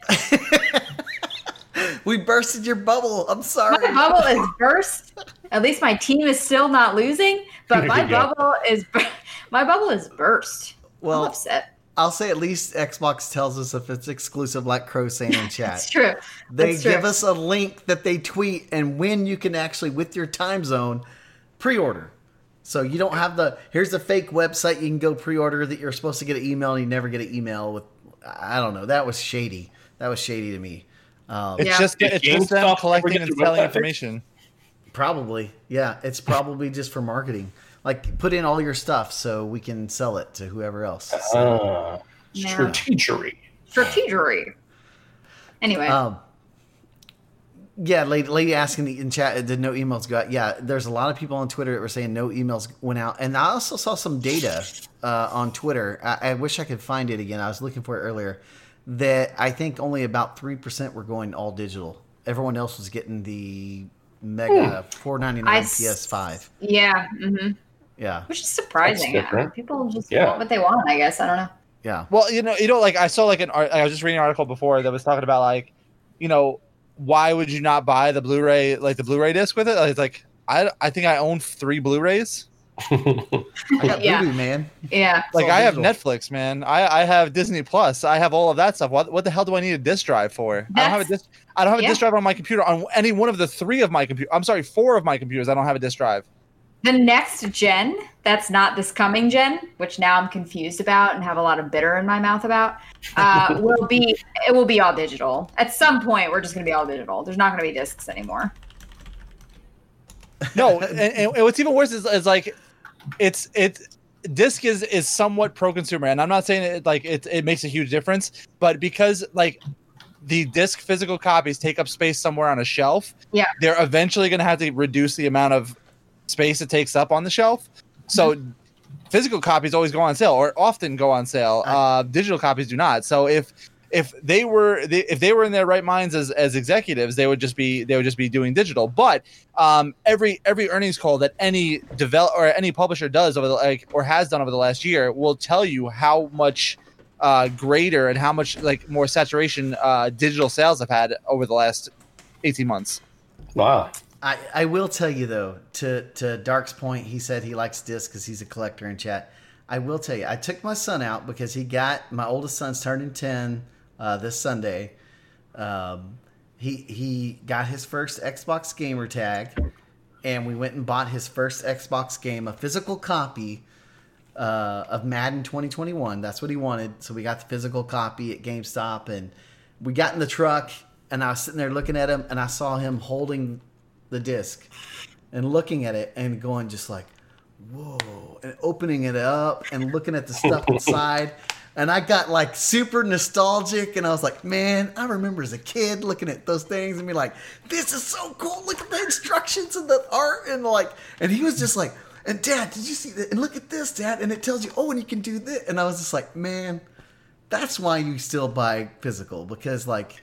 we bursted your bubble. I'm sorry. My bubble is burst. At least my team is still not losing, but my There you go. bubble is bur- my bubble is burst. Well, I'm upset. I'll say at least Xbox tells us if it's exclusive, like Crow saying in chat. It's true. They That's true. give us a link that they tweet and when you can actually, with your time zone, pre-order. So you don't have the, here's the fake website you can go pre-order that you're supposed to get an email and you never get an email with, I don't know. That was shady. That was shady to me. Um, It's Yeah. just Did it's just them GameStop ever collecting get and their selling website fixed? information. Probably. Yeah. It's probably just for marketing. Like put in all your stuff so we can sell it to whoever else. So, Ah, Yeah. strategery. Strategery. Anyway, um, yeah, lady, lady asking in chat, did no emails go out? Yeah, there's a lot of people on Twitter that were saying no emails went out. And I also saw some data uh, on Twitter. I, I wish I could find it again. I was looking for it earlier. That I think only about three percent were going all digital. Everyone else was getting the mega four ninety-nine I P S five. yeah, hmm Yeah, which is surprising. That's different. People just Yeah. want what they want, I guess. I don't know. yeah. Well, you know, you know, like I saw like an art. I was just reading an article before that was talking about like, you know, why would you not buy the Blu-ray, like the Blu-ray disc with it? Like, it's like I, I think I own three Blu-rays. I got Yeah. Boo-Boo, man. Yeah. Like all I have digital. Netflix, man. I, I have Disney Plus. I have all of that stuff. What what the hell do I need a disc drive for? I don't have a That's- disc. I don't have a yeah. disc drive on my computer on any one of the three of my computer. I'm sorry, four of my computers. I don't have a disc drive. The next gen, that's not this coming gen, which now I'm confused about and have a lot of bitter in my mouth about, uh, will be it will be all digital. At some point, we're just going to be all digital. There's not going to be discs anymore. No, and, and what's even worse is, is like, it's it. Disc is is somewhat pro consumer, and I'm not saying it like it it makes a huge difference, but because like the disc physical copies take up space somewhere on a shelf, Yeah. they're eventually going to have to reduce the amount of space it takes up on the shelf. So physical copies always go on sale, or often go on sale. Uh, digital copies do not. So if if they were they, if they were in their right minds as, as executives, they would just be they would just be doing digital. But um, every every earnings call that any develop or any publisher does over the like or has done over the last year will tell you how much uh, greater and how much like more saturation uh, digital sales have had over the last eighteen months. Wow. I, I will tell you though, to to Dark's point, he said he likes discs because he's a collector in chat. I will tell you, I took my son out because he got my oldest son's turning ten uh, this Sunday. Um, he he got his first Xbox gamer tag, and we went and bought his first Xbox game, a physical copy uh, of Madden twenty twenty-one. That's what he wanted, so we got the physical copy at GameStop, and we got in the truck, and I was sitting there looking at him, and I saw him holding the disc and looking at it and going just like, whoa, and opening it up and looking at the stuff inside. And I got like super nostalgic, and I was like, man, I remember as a kid looking at those things and be like, this is so cool. Look at the instructions and the art. And like, and he was just like, and Dad, did you see that? And look at this, Dad. And it tells you, oh, and you can do this. And I was just like, man, that's why you still buy physical, because like,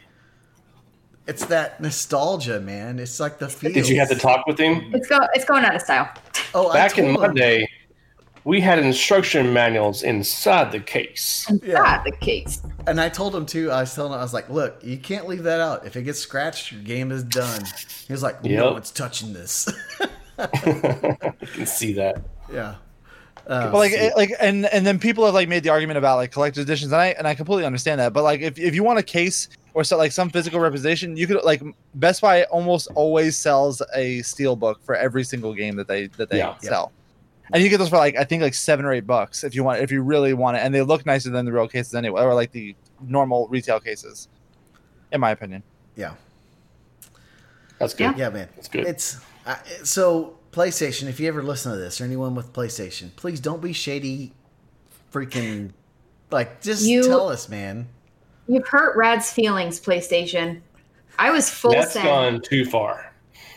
it's that nostalgia, man. It's like the feels. Did you have to talk with him? It's go it's going out of style. Oh, I Back in told my him. day, we had instruction manuals inside the case. Yeah. Ah, the case. And I told him too. I was telling him, I was like, "Look, you can't leave that out. If it gets scratched, your game is done." He was like, "No Yep. one's touching this." You can see that. yeah. Uh, But like, it, like, and and then people have like made the argument about like collector's editions, and I and I completely understand that. But like, if, if you want a case or so, like some physical representation, you could like Best Buy almost always sells a steel book for every single game that they that they Yeah. sell, and you get those for like I think like seven or eight bucks if you want if you really want it, and they look nicer than the real cases anyway, or like the normal retail cases, in my opinion. yeah. That's good. Yeah, man. That's good. It's uh, so PlayStation. If you ever listen to this, or anyone with PlayStation, please don't be shady. Freaking, like, just You- tell us, man. You've hurt Rad's feelings, PlayStation. I was full That's send. gone too far.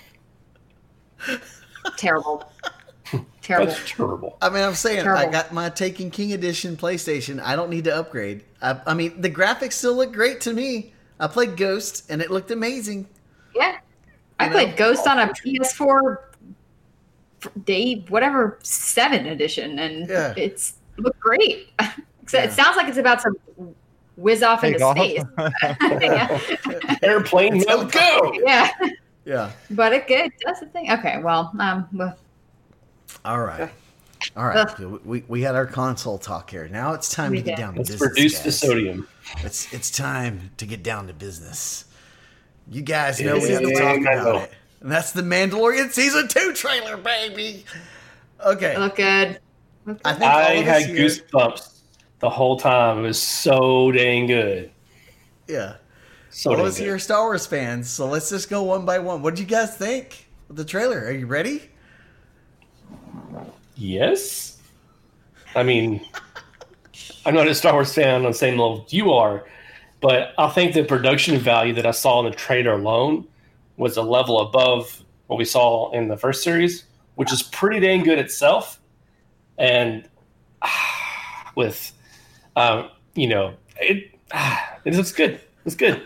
Terrible. Terrible. That's terrible. I mean, I'm saying Terrible. I got my Taken King edition PlayStation. I don't need to upgrade. I, I mean, the graphics still look great to me. I played Ghost, and it looked amazing. Yeah. I You played know? Ghost on a P S four day, whatever, seven edition, and Yeah. it's looked great. Except Yeah. It sounds like it's about to whiz off Take into off. space. yeah. Airplane mode, go! yeah. Yeah. But it good. That's the thing. Okay, well, um, well, All right. All right. We, we had our console talk here. Now it's time We to get did. down to Let's business. reduce the guys. sodium. It's it's time to get down to business. You guys know we Yeah, have to talk I about know. it. And that's the Mandalorian Season two trailer, baby. Okay. it looked good. Looked I good. think all I of had us here- goosebumps the whole time. It was so dang good. Yeah. So All of dang us good. here are Star Wars fans, so let's just go one by one. What did you guys think of the trailer? Are you ready? Yes. I mean, I'm not a Star Wars fan on the same level you are, but I think the production value that I saw in the trailer alone was a level above what we saw in the first series, which is pretty dang good itself. And ah, with, um, you know, it ah, it looks good. It's good.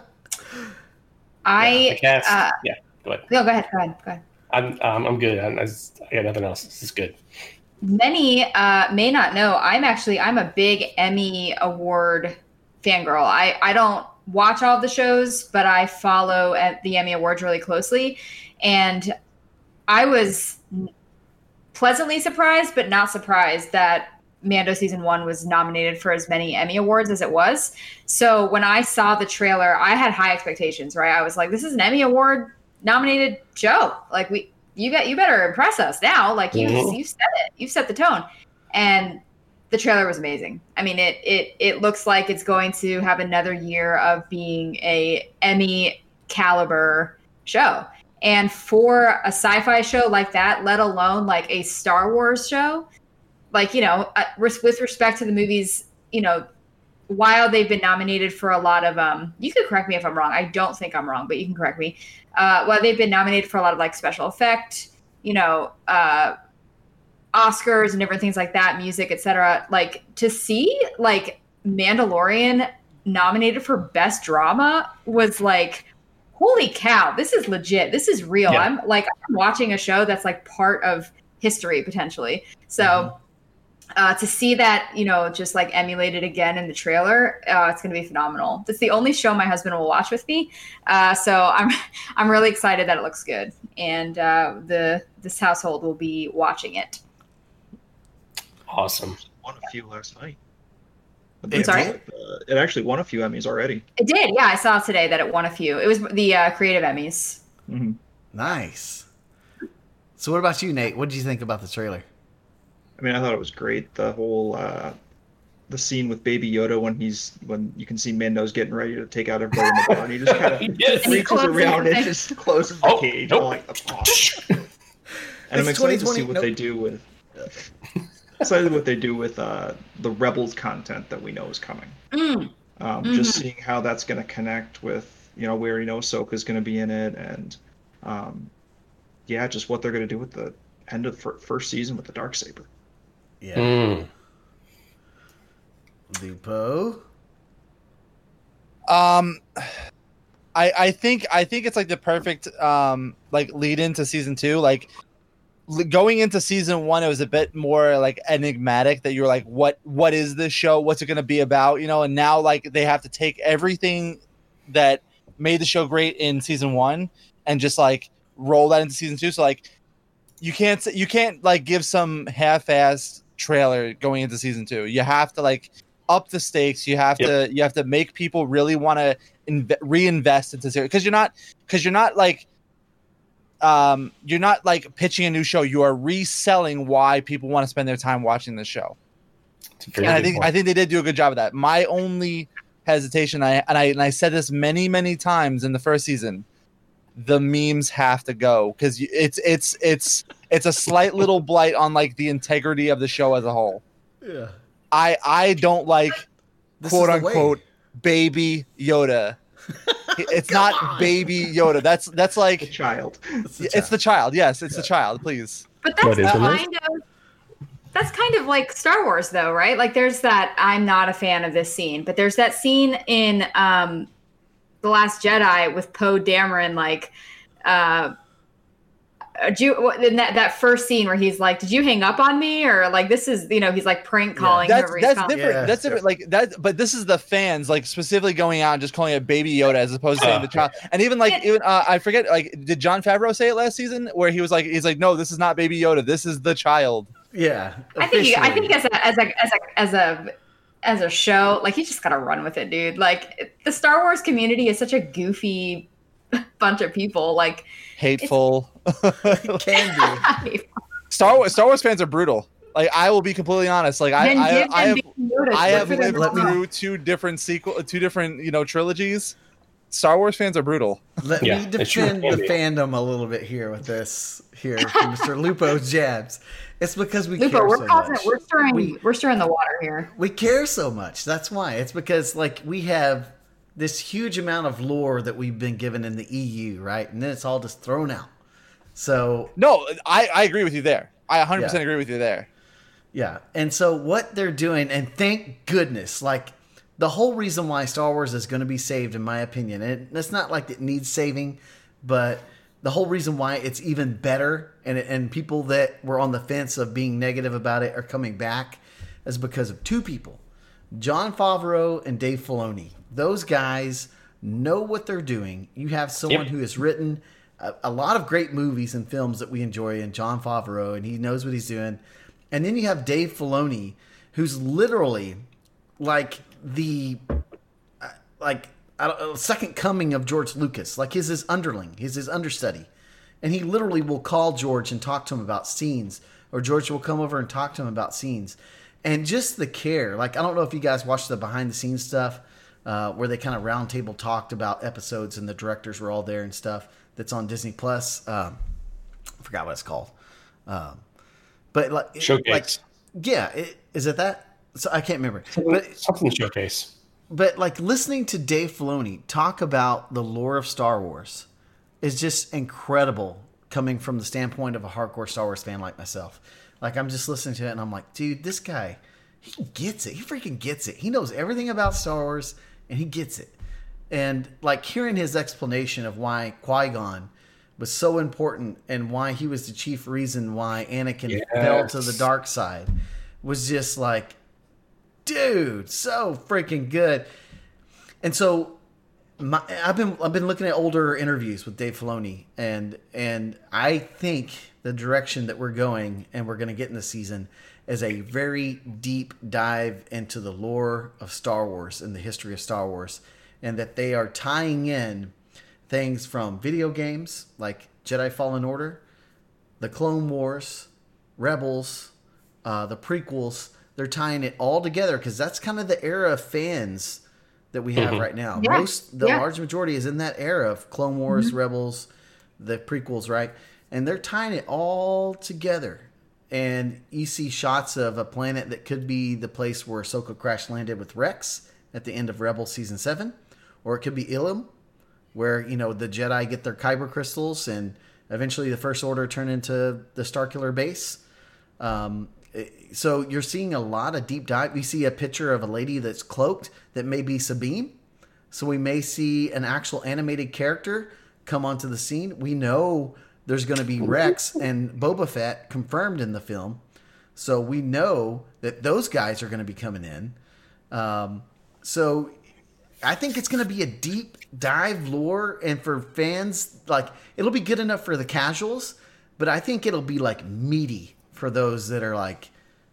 I The cast, uh, yeah. Go ahead. no, go ahead, go ahead, go ahead. I'm um, I'm good. I'm, I, just, I got nothing else. This is good. Many uh, may not know I'm actually I'm a big Emmy Award fangirl. I I don't watch all of the shows, but I follow at the Emmy Awards really closely, and I was pleasantly surprised, but not surprised that Mando season one was nominated for as many Emmy Awards as it was. So when I saw the trailer, I had high expectations. Right, I was like, "This is an Emmy Award nominated show. Like we." You got you better impress us now. Like you Mhm. you said it. You set the tone. And the trailer was amazing. I mean it it it looks like it's going to have another year of being a Emmy caliber show. And for a sci-fi show like that, let alone like a Star Wars show, like, you know, uh, with respect to the movies, you know, while they've been nominated for a lot of um you could correct me if I'm wrong. I don't think I'm wrong, but you can correct me. Uh, well, they've been nominated for a lot of like special effect, you know, uh, Oscars and different things like that, music, et cetera. Like to see like Mandalorian nominated for best drama was like, holy cow, this is legit. This is real. Yeah. I'm like, I'm watching a show that's like part of history potentially. So Mhm. uh, to see that, you know, just like emulated again in the trailer, uh, it's going to be phenomenal. It's the only show my husband will watch with me. Uh, so I'm, I'm really excited that it looks good. And uh, the, this household will be watching it. Awesome. Won a few last night. I'm sorry? Uh, it actually won a few Emmys already. It did. Yeah. I saw today that it won a few. It was the uh, creative Emmys. Mm-hmm. Nice. So what about you, Nate? What did you think about the trailer? I mean, I thought it was great. The whole uh, the scene with Baby Yoda when he's when you can see Mando's getting ready to take out everybody in the bar, and he just kind of Yes. And he reaches closes around the and thing. just closes the Oh, cage. nope. I'm like, oh. And I'm It's excited to twenty twenty see what nope. they do with excited what they do with uh, the Rebels content that we know is coming. Mm. Um, Mhm. Just seeing how that's going to connect with, you know, we already know Ahsoka's going to be in it, and um, yeah, just what they're going to do with the end of the fir- first season with the Darksaber. Yeah. Mm. Lupo. Um, I I think I think it's like the perfect um like lead into season two. Like l- going into season one, it was a bit more like enigmatic. That you're like, what what is this show? What's it going to be about? You know. And now like they have to take everything that made the show great in season one and just like roll that into season two. So like you can't s- you can't like give some half-assed trailer going into season two. You have to like up the stakes. You have Yep. to you have to make people really want to inv- reinvest into series because you're not because you're not like um you're not like pitching a new show. You are reselling why people want to spend their time watching this show. It's a very And I good think point. I think they did do a good job of that. My only hesitation, I and I and I said this many many times in the first season, the memes have to go because it's it's it's it's a slight little blight on like the integrity of the show as a whole. Yeah. I I don't like This quote is the way. unquote baby Yoda. It's Come not on. baby Yoda. That's that's The like child. It's the it's the child. Yes, it's the child. Please. But that's What is it? kind of that's kind of like Star Wars, though, right? Like, there's that. I'm not a fan of this scene, but there's that scene in um, The Last Jedi with Poe Dameron, like, uh, did you, in that that first scene where he's like, "Did you hang up on me?" Or like, this is, you know, he's like prank calling. That's whoever he's that's calling. different. Yeah. That's different. Like that, but this is the fans like specifically going out and just calling it Baby Yoda as opposed to saying Uh, the child. And even like Yeah. even uh, I forget like did Jon Favreau say it last season where he was like he's like no, this is not Baby Yoda, this is the child. Yeah. I think you, I officially. think as a as a as a as a as a show, like, you just gotta run with it, dude. Like, the Star Wars community is such a goofy bunch of people. Like, Hateful. It can be. Star Wars Star Wars fans are brutal. Like I will be completely honest. Like I then I, give I them have Baby Yoda. I have Give them lived let me- Yoda. through two different sequel two different you know trilogies. Star Wars fans are brutal. Let Yeah, me it sure defend can the be. fandom a little bit here with this here from Mister Lupo's jabs. It's because we Lupo, care we're so causing, much. we're stirring, We- we, are stirring the water here. We care so much. That's why. It's because like we have this huge amount of lore that we've been given in the E U, right? And then it's all just thrown out. So No, I, I agree with you there. I one hundred percent Yeah. agree with you there. yeah, and so what they're doing, and thank goodness, like the whole reason why Star Wars is going to be saved, in my opinion, and it's not like it needs saving, but the whole reason why it's even better, and and people that were on the fence of being negative about it are coming back, is because of two people, Jon Favreau and Dave Filoni. Those guys know what they're doing. You have someone Yep. who has written a, a lot of great movies and films that we enjoy, in Jon Favreau, and he knows what he's doing. And then you have Dave Filoni, who's literally like the uh, like I don't, uh, second coming of George Lucas. Like he's his underling, he's his understudy, and he literally will call George and talk to him about scenes, or George will come over and talk to him about scenes, and just the care. Like I don't know if you guys watched the behind the scenes stuff uh, where they kind of roundtable talked about episodes and the directors were all there and stuff. That's on Disney Plus. Um, I forgot what it's called. Um, but like, it- Showcase. like yeah, it, is it that? So I can't remember. But Something showcase. but like listening to Dave Filoni talk about the lore of Star Wars is just incredible, coming from the standpoint of a hardcore Star Wars fan like myself. Like I'm just listening to it and I'm like, dude, this guy, he gets it. He freaking gets it. He knows everything about Star Wars and he gets it. And like hearing his explanation of why Qui-Gon was so important and why he was the chief reason why Anakin Yes. fell to the dark side was just like, dude, so freaking good. And so my, I've been I've been looking at older interviews with Dave Filoni, and and I think the direction that we're going and we're going to get in the season is a very deep dive into the lore of Star Wars and the history of Star Wars, and that they are tying in things from video games like Jedi Fallen Order, the Clone Wars, Rebels, uh, the prequels. They're tying it all together because that's kind of the era of fans that we have Mhm. right now. Yeah, Most, the yeah. large majority is in that era of Clone Wars, Rebels, the prequels, right? And they're tying it all together. And you see shots of a planet that could be the place where Ahsoka crash landed with Rex at the end of Rebels season seven, or it could be Ilum, where you know the Jedi get their kyber crystals, and eventually the First Order turn into the Starkiller base. Um, so you're seeing a lot of deep dive. We see a picture of a lady that's cloaked that may be Sabine. So we may see an actual animated character come onto the scene. We know there's going to be Rex and Boba Fett confirmed in the film. So we know that those guys are going to be coming in. Um, so I think it's going to be a deep dive lore, and for fans, like it'll be good enough for the casuals, but I think it'll be like meaty for those that are like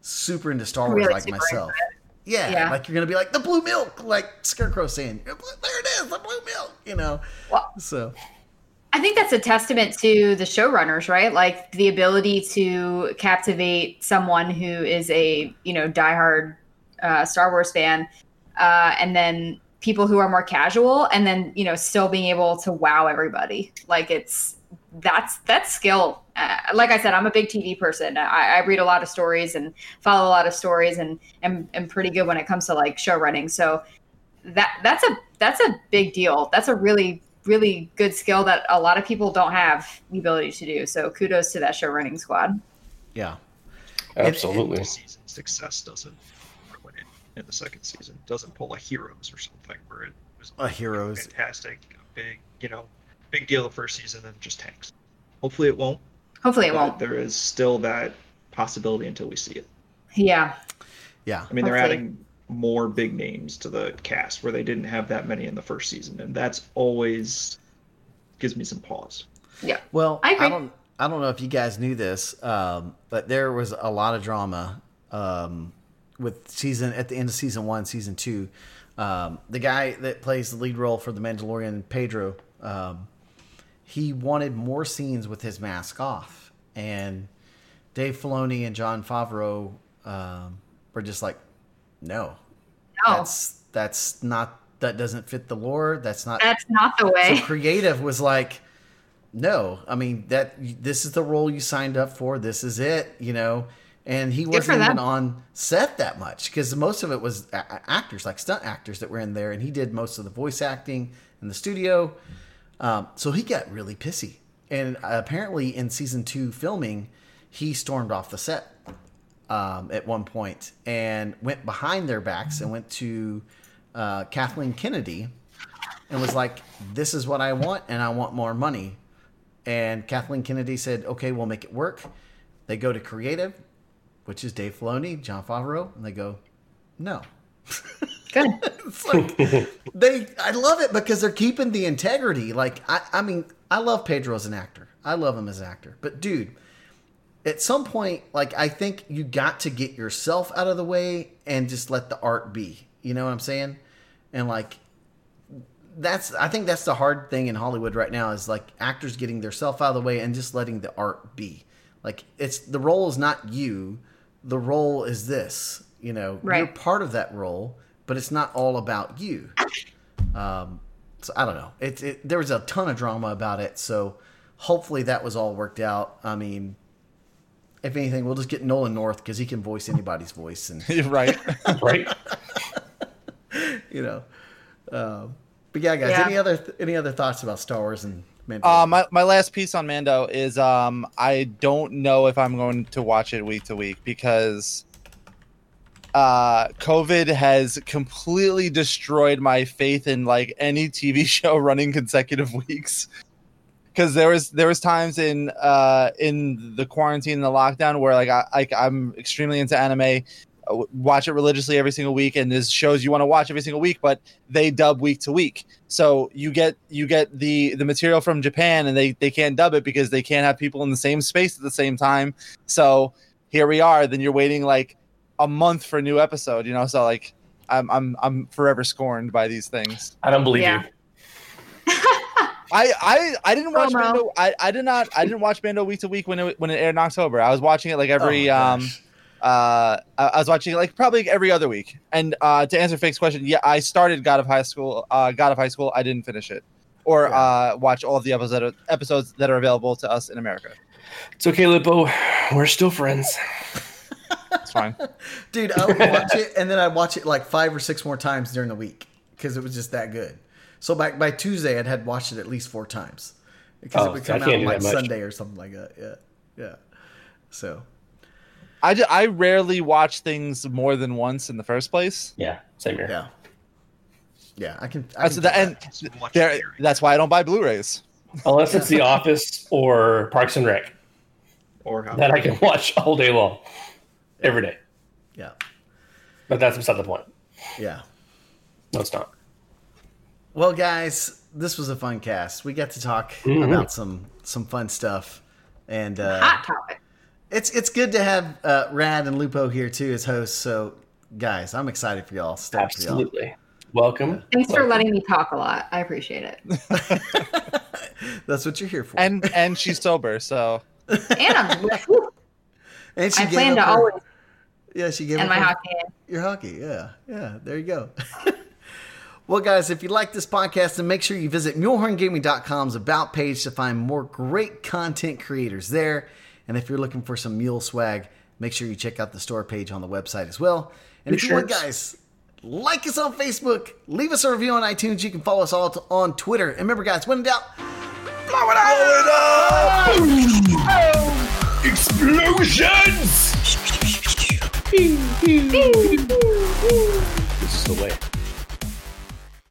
super into Star Wars Really like super myself. into Yeah, Yeah. like you're gonna be like the blue milk, like Scarecrow saying, "There it is, the blue milk," you know. Well, So I think that's a testament to the showrunners, right? Like the ability to captivate someone who is a, you know, diehard uh, Star Wars fan, uh, and then people who are more casual, and then, you know, still being able to wow everybody. Like it's that's that's skill. Uh, like I said, I'm a big T V person. I, I read a lot of stories and follow a lot of stories, and am am pretty good when it comes to like show running. So that that's a that's a big deal. That's a really really good skill that a lot of people don't have the ability to do. So kudos to that show running squad. yeah, Absolutely. The season success doesn't ruin it in the second season. It doesn't pull a Heroes or something where it was A Heroes. fantastic, big, you know, big deal the first season and just tanks. Hopefully it won't. Hopefully it but won't. There is still that possibility until we see it. Yeah. yeah, I mean, they're Hopefully. adding more big names to the cast where they didn't have that many in the first season, and that's always gives me some pause. Yeah. Well, I agree. I don't. I don't know if you guys knew this, um, but there was a lot of drama um, with season at the end of season one, season two. Um, the guy that plays the lead role for the Mandalorian, Pedro, um, he wanted more scenes with his mask off, and Dave Filoni and Jon Favreau um, were just like, "No, No, that's that's not that doesn't fit the lore. That's not." that's not the way. So creative was like, no, I mean that this is the role you signed up for. This is it, you know. And he for wasn't even them. on set that much because most of it was a- actors, like stunt actors, that were in there, and he did most of the voice acting in the studio. Um, so he got really pissy, and apparently in season two filming, he stormed off the set um, at one point and went behind their backs and went to uh, Kathleen Kennedy and was like, "This is what I want, and I want more money." And Kathleen Kennedy said, "Okay, we'll make it work." They go to creative, which is Dave Filoni, Jon Favreau, and they go, "No." Good. It's like they. I love it because they're keeping the integrity. Like I, I mean, I love Pedro as an actor. I love him as an actor. But dude, at some point, like I think you got to get yourself out of the way and just let the art be. You know what I'm saying? And like that's I think that's the hard thing in Hollywood right now is like actors getting themselves out of the way and just letting the art be. Like it's the role is not you, the role is this. You know, Right. you're part of that role, but it's not all about you. Um, so I don't know. It, it there was a ton of drama about it, so hopefully that was all worked out. I mean, if anything, we'll just get Nolan North because he can voice anybody's voice, and Right. Right? you know. Um, but yeah, guys, Yeah. any other any other thoughts about Star Wars and Mandalorian? Uh, my, my last piece on Mando is um I don't know if I'm going to watch it week to week because uh COVID has completely destroyed my faith in like any T V show running consecutive weeks. Because there was there was times in uh in the quarantine and the lockdown where like I like I'm extremely into anime, uh, watch it religiously every single week, and there's shows you want to watch every single week, but they dub week to week. So you get you get the the material from Japan, and they they can't dub it because they can't have people in the same space at the same time. So here we are. Then you're waiting like a month for a new episode. You know, so like I'm I'm I'm forever scorned by these things. I don't believe Yeah. you. I, I, I didn't watch Promo. Mando. I, I did not. I didn't watch Mando week to week when it when it aired in October. I was watching it like every Oh my um gosh. uh I I was watching it like probably every other week. And uh to answer Fake's question, yeah, I started God of High School. Uh, God of High School. I didn't finish it or Yeah. uh watch all of the episodes episodes that are available to us in America. It's okay, Lippo. We're still friends. It's fine. Dude, I would watch it and then I'd watch it like five or six more times during the week because it was just that good. So by by Tuesday, I'd had watched it at least four times because Oh, it would I come out can't on do like that much. Sunday or something like that. Yeah, yeah. So I, ju- I rarely watch things more than once in the first place. Yeah, same here. yeah, yeah. I can. I That's can the do and that. So watch there. theory. That's why I don't buy Blu-rays. Unless it's The Office or Parks and Rec. Or how That I can watch all day long. Every day. Yeah, But that's beside the point. yeah. No, it's not. Well, guys, this was a fun cast. We got to talk Mhm. about some some fun stuff, and uh, Hot topic. it's it's good to have uh, Rad and Lupo here too as hosts. So, guys, I'm excited for y'all. Start for y'all. Absolutely. Welcome. Thanks Welcome. for letting me talk a lot. I appreciate it. That's what you're here for. And and she's sober, so And I'm whew, And she I gave plan up to her- always Yeah, she gave and up my her- hockey. Your hockey, yeah. Yeah, there you go. Well, guys, if you like this podcast, then make sure you visit mulehorn gaming dot com's About page to find more great content creators there. And if you're looking for some mule swag, make sure you check out the store page on the website as well. And New if you want, shirts. guys, like us on Facebook, leave us a review on iTunes. You can follow us all t- on Twitter. And remember, guys, when in doubt, blow it up! Explosions! Woo!